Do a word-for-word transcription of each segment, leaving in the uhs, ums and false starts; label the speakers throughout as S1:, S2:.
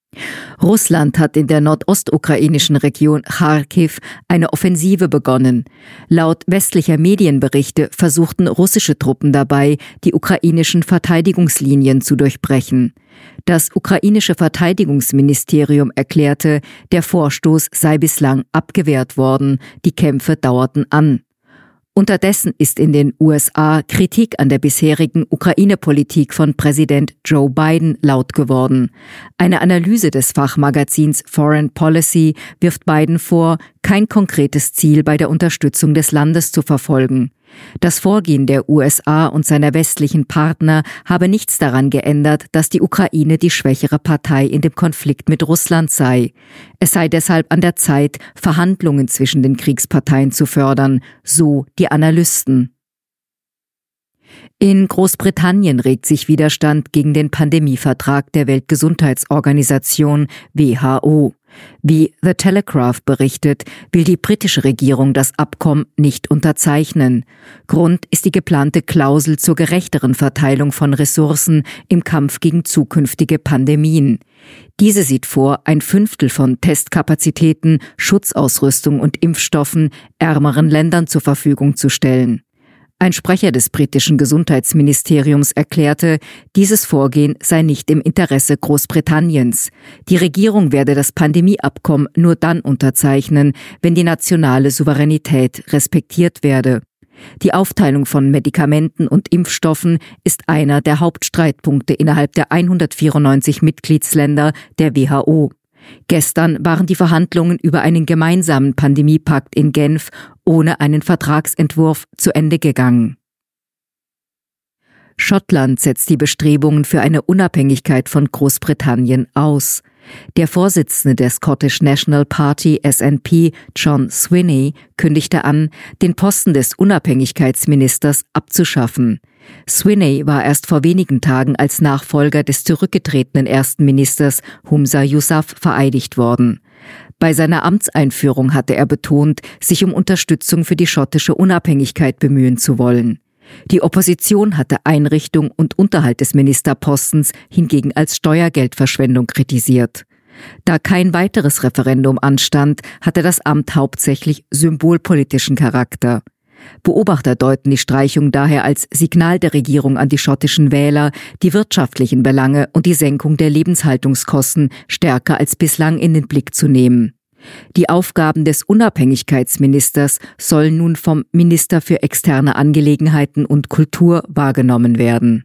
S1: Russland hat in der nordostukrainischen Region Charkiw eine Offensive begonnen. Laut westlicher Medienberichte versuchten russische Truppen dabei, die ukrainischen Verteidigungslinien zu durchbrechen. Das ukrainische Verteidigungsministerium erklärte, der Vorstoß sei bislang abgewehrt worden, die Kämpfe dauerten an. Unterdessen ist in den U S A Kritik an der bisherigen Ukraine-Politik von Präsident Joe Biden laut geworden. Eine Analyse des Fachmagazins Foreign Policy wirft Biden vor, kein konkretes Ziel bei der Unterstützung des Landes zu verfolgen. Das Vorgehen der U S A und seiner westlichen Partner habe nichts daran geändert, dass die Ukraine die schwächere Partei in dem Konflikt mit Russland sei. Es sei deshalb an der Zeit, Verhandlungen zwischen den Kriegsparteien zu fördern, so die Analysten. In Großbritannien regt sich Widerstand gegen den Pandemievertrag der Weltgesundheitsorganisation W H O. Wie The Telegraph berichtet, will die britische Regierung das Abkommen nicht unterzeichnen. Grund ist die geplante Klausel zur gerechteren Verteilung von Ressourcen im Kampf gegen zukünftige Pandemien. Diese sieht vor, ein Fünftel von Testkapazitäten, Schutzausrüstung und Impfstoffen ärmeren Ländern zur Verfügung zu stellen. Ein Sprecher des britischen Gesundheitsministeriums erklärte, dieses Vorgehen sei nicht im Interesse Großbritanniens. Die Regierung werde das Pandemieabkommen nur dann unterzeichnen, wenn die nationale Souveränität respektiert werde. Die Aufteilung von Medikamenten und Impfstoffen ist einer der Hauptstreitpunkte innerhalb der hundertvierundneunzig Mitgliedsländer der W H O. Gestern waren die Verhandlungen über einen gemeinsamen Pandemiepakt in Genf ohne einen Vertragsentwurf zu Ende gegangen. Schottland setzt die Bestrebungen für eine Unabhängigkeit von Großbritannien aus. Der Vorsitzende der Scottish National Party S N P, John Swinney, kündigte an, den Posten des Unabhängigkeitsministers abzuschaffen. Swinney war erst vor wenigen Tagen als Nachfolger des zurückgetretenen ersten Ministers Humza Yousaf vereidigt worden. Bei seiner Amtseinführung hatte er betont, sich um Unterstützung für die schottische Unabhängigkeit bemühen zu wollen. Die Opposition hatte Einrichtung und Unterhalt des Ministerpostens hingegen als Steuergeldverschwendung kritisiert. Da kein weiteres Referendum anstand, hatte das Amt hauptsächlich symbolpolitischen Charakter. Beobachter deuten die Streichung daher als Signal der Regierung an die schottischen Wähler, die wirtschaftlichen Belange und die Senkung der Lebenshaltungskosten stärker als bislang in den Blick zu nehmen. Die Aufgaben des Unabhängigkeitsministers sollen nun vom Minister für externe Angelegenheiten und Kultur wahrgenommen werden.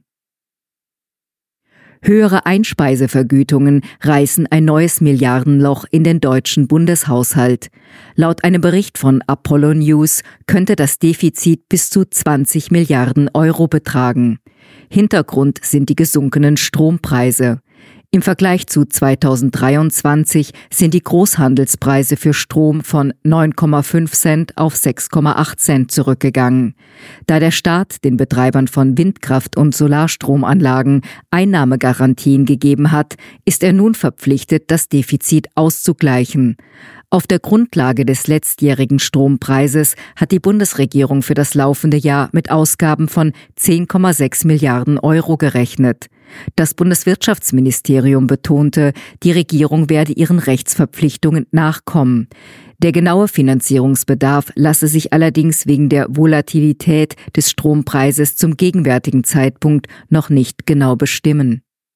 S1: Höhere Einspeisevergütungen reißen ein neues Milliardenloch in den deutschen Bundeshaushalt. Laut einem Bericht von Apollo News könnte das Defizit bis zu zwanzig Milliarden Euro betragen. Hintergrund sind die gesunkenen Strompreise. Im Vergleich zu zweitausenddreiundzwanzig sind die Großhandelspreise für Strom von neun Komma fünf Cent auf sechs Komma acht Cent zurückgegangen. Da der Staat den Betreibern von Windkraft- und Solarstromanlagen Einnahmegarantien gegeben hat, ist er nun verpflichtet, das Defizit auszugleichen. Auf der Grundlage des letztjährigen Strompreises hat die Bundesregierung für das laufende Jahr mit Ausgaben von zehn Komma sechs Milliarden Euro gerechnet. Das Bundeswirtschaftsministerium betonte, die Regierung werde ihren Rechtsverpflichtungen nachkommen. Der genaue Finanzierungsbedarf lasse sich allerdings wegen der Volatilität des Strompreises zum gegenwärtigen Zeitpunkt noch nicht genau bestimmen.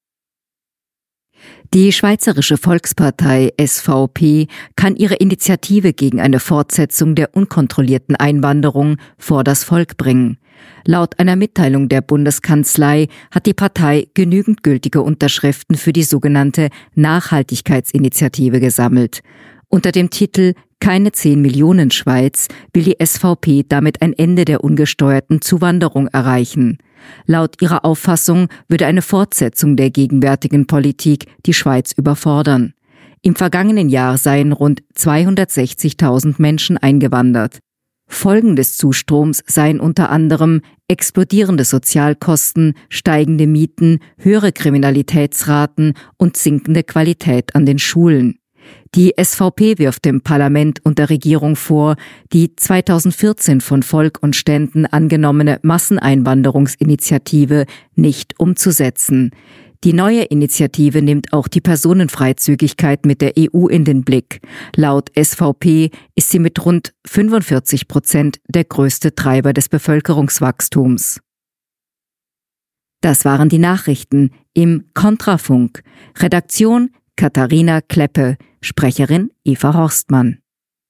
S1: Die Schweizerische Volkspartei S V P kann ihre Initiative gegen eine Fortsetzung der unkontrollierten Einwanderung vor das Volk bringen. Laut einer Mitteilung der Bundeskanzlei hat die Partei genügend gültige Unterschriften für die sogenannte Nachhaltigkeitsinitiative gesammelt. Unter dem Titel »Keine zehn Millionen Schweiz« will die S V P damit ein Ende der ungesteuerten Zuwanderung erreichen. Laut ihrer Auffassung würde eine Fortsetzung der gegenwärtigen Politik die Schweiz überfordern. Im vergangenen Jahr seien rund zweihundertsechzigtausend Menschen eingewandert. Folgen des Zustroms seien unter anderem explodierende Sozialkosten, steigende Mieten, höhere Kriminalitätsraten und sinkende Qualität an den Schulen. Die S V P wirft dem Parlament und der Regierung vor, die zweitausendvierzehn von Volk und Ständen angenommene Masseneinwanderungsinitiative nicht umzusetzen. Die neue Initiative nimmt auch die Personenfreizügigkeit mit der E U in den Blick. Laut S V P ist sie mit rund fünfundvierzig Prozent der größte Treiber des Bevölkerungswachstums. Das waren die Nachrichten im Kontrafunk. Redaktion Katharina Kleppe, Sprecherin Eva Horstmann.